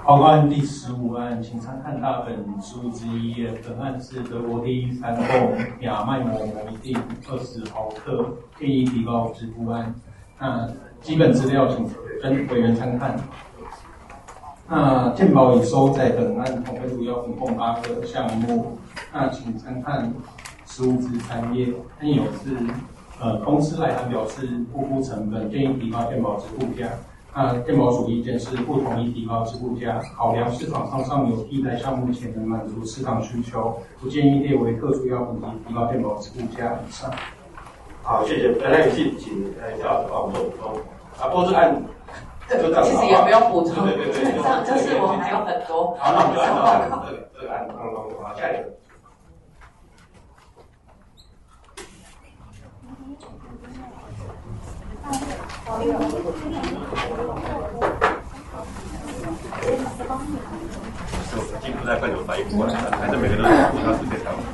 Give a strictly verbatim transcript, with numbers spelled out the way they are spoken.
报告案第十五案，请参看大本十五之一页。本案是德国第三共亚麦摩摩定二十毫克，建议提高支付案。那基本资料请跟委员参看。那健保已收在本案统计主要分共八个项目。那请参看十五之三页。内有是呃公司来函表示不付成本，建议提高健保支付价。那健保署意见是不同意提高支付价，考量市场上尚有替代项目且能满足市场需求，不建议列为特殊要品及提高健保支付价以上。 好，谢谢。本来有请请呃肖老师帮我们做补充。啊，不过这个案就这样。 其实也不用补充， 对对对， 基本上就是我们还有很多。 好，那我们就按照这个这个案当中，好，下一个。是我们进步在快点反应过来了，还是每个人都有他自己的想法。